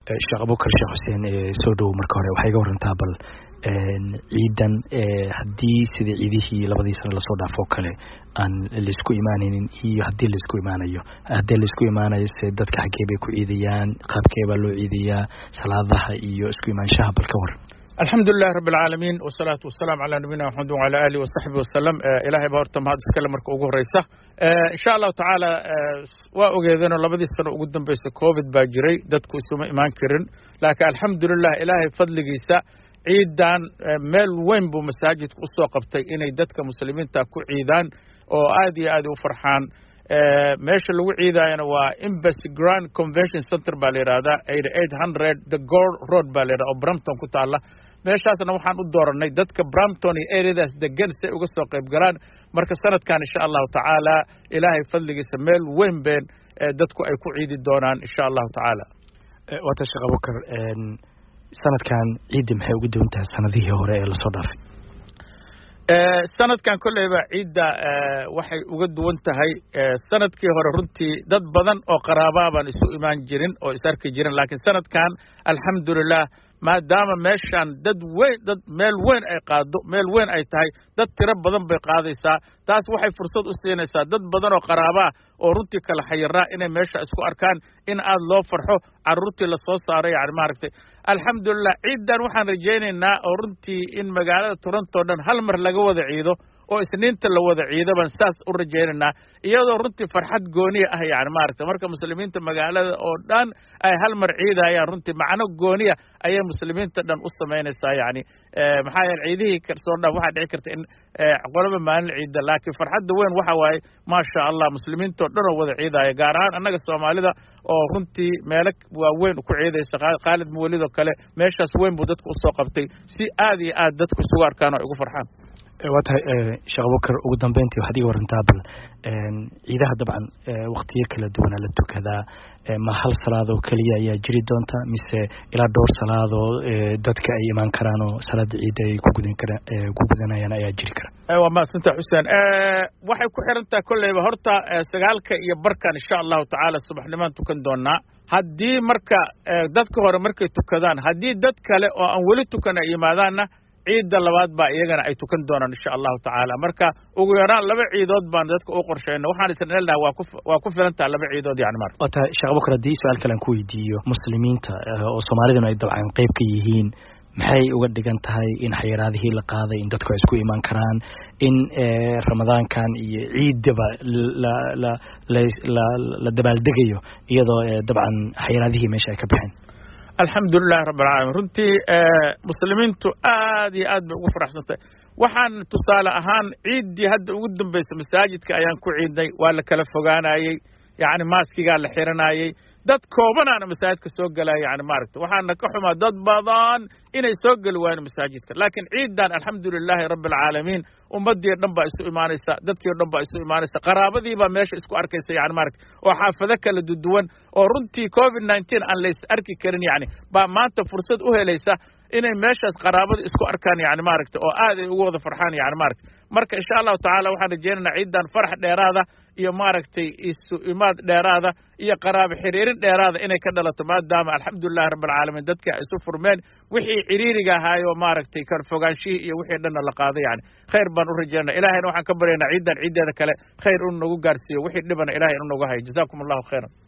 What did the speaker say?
Sheekh Abubakar Sheekh Xuseen soo dhow marka hore waxay ga warantaa bal ciidan haddii sida ciidihii labadii sano lasoo dhaafo kale aan la isku imaanaynin iyo haddii la isku imaanayo haddii la isku imaanayo se dadka xaggee bay ku ciidayaan qaabkee baa loo ciidayaa salaadaha iyo isku imaanshaha bal ka waran الحمد لله رب العالمين والصلاة والسلام على نبينا محمد وعلى آله وصحبه وسلم إلهي بارتم هذا الكلام مركو أقول رئيسة إن شاء الله تعالى وأجدنا لبدي السنة قدام بيس كوفيد باجري دتكو سوما إيمان كرن لكن الحمد لله إلهي فضل جيسا عيدان مال وين بمساجد قصوا قبتي إن دتك مسلمين تاكو عيدان أو عادي وفرحان meesha lagu ciidayana waa Embassy Grand Convention Center baa la yiraahdaa 800 the Gore Road baa la yiraahdaa oo Brampton ku taala meeshaasna waxaan u dooranay dadka Brampton iyo areadaas degan si uga soo qayb galaan marka sanadkan insha Allah taala ilaahay fadligiisa meel weyn been dadku ay ku ciidi doonaan insha Allah taala wata Sheekh Abubakar sanadkan ciid maxay ugu duwan tahay sanadihii hore ee la soo dhaafay sanadkan kuleyba ciidda waxay uga duwan tahay sanadkii hore runtii dad badan oo qaraabaa baan isu imaan jirin oo is arki jirin laakiin sanadkan alxamdulilah maadaama meeshaan dad meel weyn ay qaado meel weyn ay tahay dad tiro badan bay qaadaysaa taas waxay fursad u siinaysaa dad badan oo qaraabaa oo runtii kala xayiraa inay meesha isku arkaan in aad loo farxo carruurtii la soo saaray yani maaragtay alxamdulilah ciidan waxaan rajaynaynaa oo runtii in magaalada Toronto dhan hal mar laga wada ciido oo isniinta la wada ciido baan saas u rajaynaynaa iyadoo runtii farxad gooni ah yani maaragtay marka muslimiinta magaalada oo dhan ay hal mar ciidayaan runtii macno gooni ah ayay muslimiinta dhan u sameynaysaa yani maxaa yeelay ciidihii soo dhan waxa dhici karta in qolaba maalin ciida laakiin farxadda weyn waxa waaye ma sha Allah muslimiinta oo dhan oo wada ciidaya gaar ahaan annaga Soomaalida oo runtii meelo waaweyn ku ciidaysa Khalid Mawlid oo kale meeshaas weyn buu dadku u soo qabtay si aad iyo aad dadku isugu arkaan oo ugu farxaan watahay Sheekh Abubakar ugu dambeyntii waxaad iga warantaa bal ciidaha dabcan waqtiyo kala duwan la tukadaa ma hal salaad oo kaliya ayaa jiri doonta mise ilaa dhowr salaad oo dadka ay imaan karaan oo salaada ciid ay ku gudanayaan ayaa jiri kara waa maasanta Xuseen waxay ku xirantaa kuleyba horta 9 iyo barkan insha Allah taala subaxnimaan tukan doonaa haddii marka dadka hore markay tukadaan haddii dad kale oo aan wali tukan ay yimaadaanna ciidda labaad baa iyagana ay tukan doonaan insha Allah taala marka ugu yaraan 2 ciidood baan dadka u qorsheyno waxaan isleeyahay waa ku filan tahay 2 ciidood yani mar wata Sheekh Abubakar hadii su'aal kale aan ku weydiiyo muslimiinta oo Soomaalida ay dabcan qayb ka yihiin maxay uga dhigan tahay in xayiraadihii la qaaday in dadku ay isku imaan karaan in ramadaankan iyo ciidaba la dabaaldegayo iyadoo dabcan xayiraadihii meesha ay ka baxeen الحمد لله رب العالمين runtii muslimiintu aad iyo aad bay ugu faraxsantay waxaan tusaale ahaan ciidii hadda ugu dambeysay masaajidka ayaan ku ciidnay waa la kala fogaanayay yani maaskiga la xiranayay dad koobanaana masaajidka soo galay yani maaragtay waxaana ka xumaa dad badan inay soo gali waayeen masaajidka laakiin ciidan alxamdulilaahi rabbil caalamiin ummadii dhan baa isu imaanaysa dadkii dhan baa isu imaanaysa qaraabadii baa meesha isku arkaysa yani maaragtay oo xaafado kala duwan oo runtii covid-19 aan la is arki karin yani baa maanta fursad u helaysa inay meeshaas qaraabada isku arkaan yani maaragtay oo aad ay ugu wada farxaan yani maaragtay marka insha Allah taala waxaan rajaynaynaa ciidan farax dheeraada iyo maaragtay isu imaad dheeraada iyo qaraabo xiriirin dheeraada inay ka dhalato maadaama alxamdulillah rabbil caalamiin dadka isu furmeen wixii xiriiriga ahaayo maaragtay kar fogaanshii iyo wixii dhan la qaaday yani khayr baan u rajaynaa ilaahayna waxaan ka baryaynaa ciidan ciideeda kale khayr uu nagu gaarsiiyo wixii dhibana ilaahay inuu nagu hayo jazaakumullahu khayran